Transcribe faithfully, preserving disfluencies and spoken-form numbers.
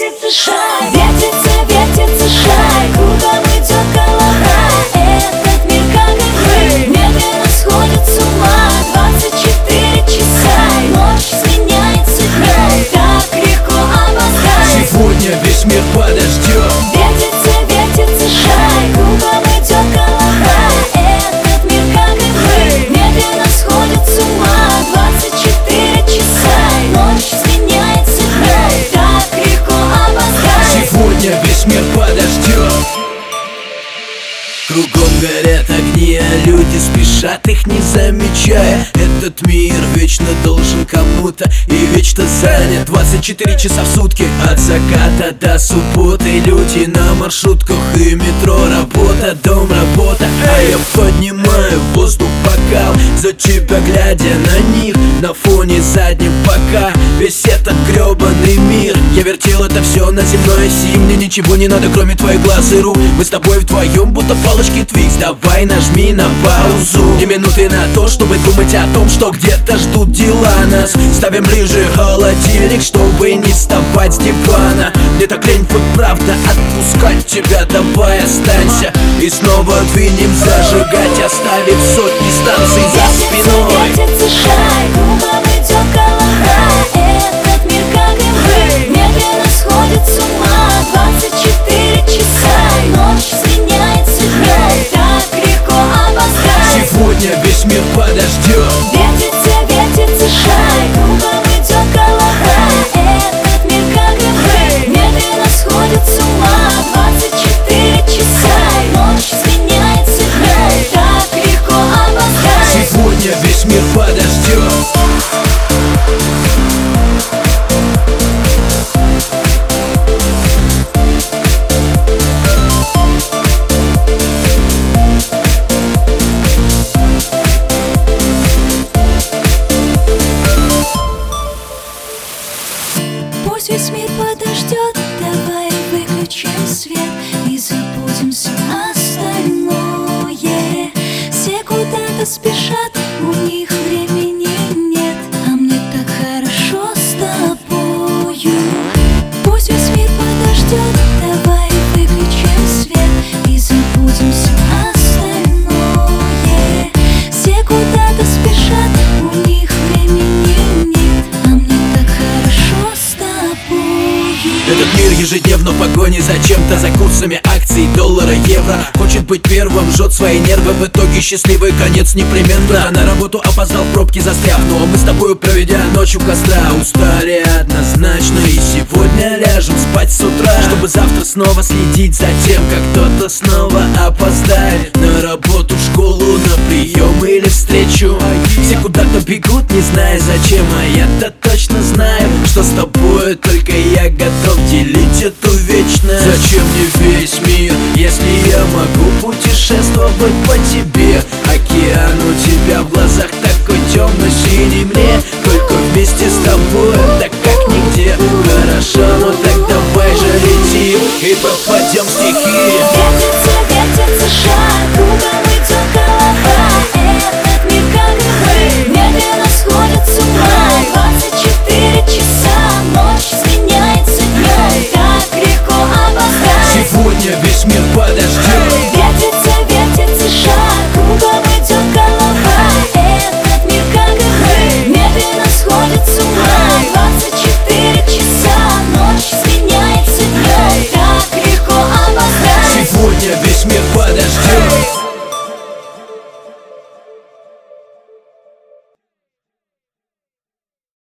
вертится шар, вертится, вертится шар, кругом идет голова. Этот мир, как игры, медленно сходит с ума. Двадцать четыре часа, ночь сменяется днем, так легко обоздать. Сегодня весь мир подождет. Вертится, вертится шар, кругом идет голова. Этот мир, как игры, медленно сходит с ума. Двадцать четыре часа, ночь сменяется днем, так легко обоздать. Сегодня весь мир подождет. Кругом горят огни, а люди спешат, их не замечая. Этот мир вечно должен кому-то и вечно занят. Двадцать четыре часа в сутки, от заката до субботы. Люди на маршрутках и метро, работа, дом, работа. А я поднимаю в воздух бокал за тебя, глядя на них на фоне задним пока весь этот гребаный мир. Я вертел это все на земной оси, мне ничего не надо, кроме твоих глаз и рук. Мы с тобой вдвоем, будто палочки Твикс. Давай нажми на паузу. Ни минуты на то, чтобы думать о том, что где-то ждут дела нас. Ставим ближе холодильник, чтобы не вставать с дивана. Мне так лень, вот правда, отпускать тебя. Давай останься и снова двинем зажигать, оставив сотни станций за спиной. Вертится шар, кругом идет голова. Этот мир, как игры, медленно сходит с ума. Двадцать четыре часа, ночь сменяется днем, так легко обоздать. Сегодня весь мир подождет. Вертится, вертится шар, кругом идет голова. Этот мир, как игры, медленно сходит с ума. Двадцать четыре часа, ночь сменяется днем, так легко обоздать. Сегодня весь мир подождет. Пусть весь мир подождет, давай выключим свет и забудем все остальное. Все куда-то спешат, у них времени нет, а мне так хорошо с тобою. Пусть весь мир подождет, давай выключим свет и забудем все остальное. Все куда-то спешат, у них времени нет, а мне так хорошо с тобою. Этот мир ежедневно в погоне за чем-то, за курсами акций доллара, евро. Хочет быть первым, жжет свои нервы, в итоге счастливый конец непременно. На работу опоздал, в пробке застряв, ну а мы с тобой, проведя ночь у костра, устали однозначно и сегодня ляжем спать с утра, чтобы завтра снова следить за тем, как кто-то снова опоздает на работу, в школу, на прием или встречу. Все куда-то бегут, не зная зачем, а я-то точно знаю, что с тобой только я готов делить эту вечность. Зачем мне весь мир, если я могу путешествовать по тебе? Океан у тебя в глазах такой темно-синий, мне только вместе с тобой, так как нигде. Хорошо, ну так давай же летим и попадем в стихи.